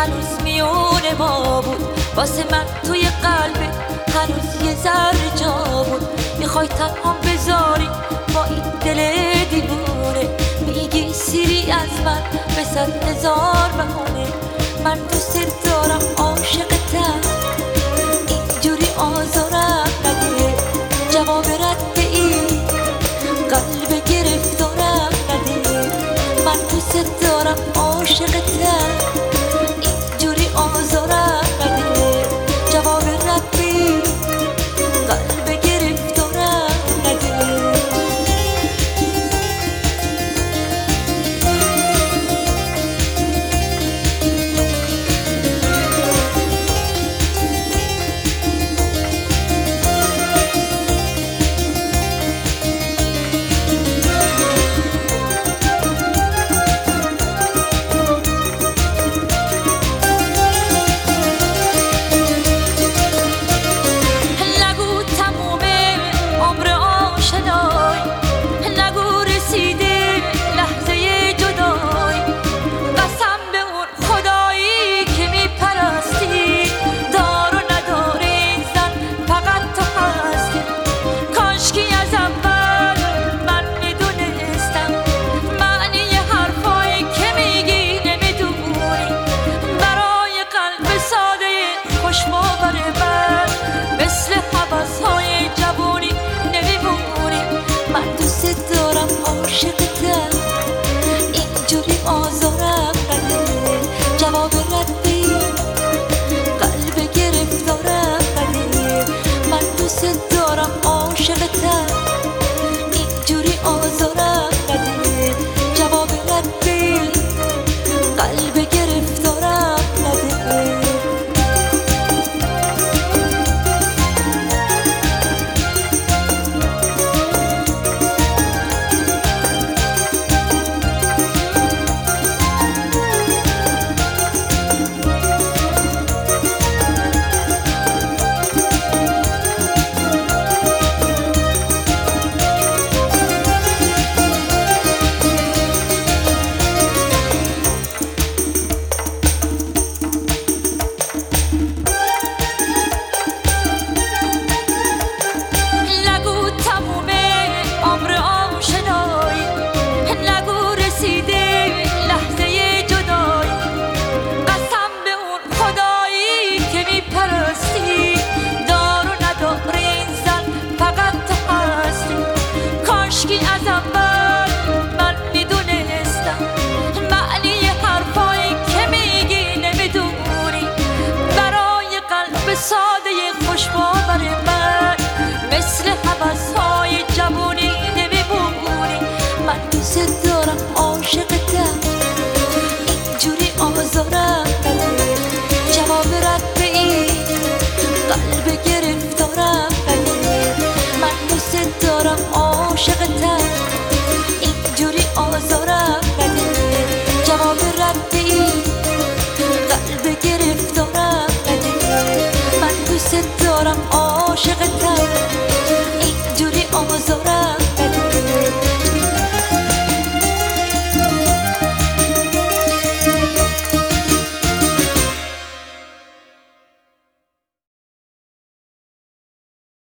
هنوز میونه ما بود، واسه من توی قلبه هنوز یه ذره جا بود. میخوای تنها بذاری با این دل دیوونه، میگی سیری از من به 100,000 بهونه. من دوست دارم عاشقتم، اینجوری آزارم نده. جواب رد این قلب گرفتارم نده. من دوست دارم عاشقتم، اینجوری آزارم نده. جواب رد این قلب گرفتارم نده. اینجوری آزارم نده. جواب ردی قلب گرفتارم نده. من دوست دارم عاشقتم، اینجوری آزارم نده. جواب ردی قلب گرفتارم نده. ساده خوش باور من مثل هوس‌های جوونی نمیمونی. من دوست دارم عاشقتم، اینجوری آزارم نده. جواب رد این قلب گرفتارم نده. من دوست دارم عاشقتم، اینجوری آزارم نده. جواب رد این قلب گرفتارم نده. من دوست دارم عاشقتم، اینجوری آزار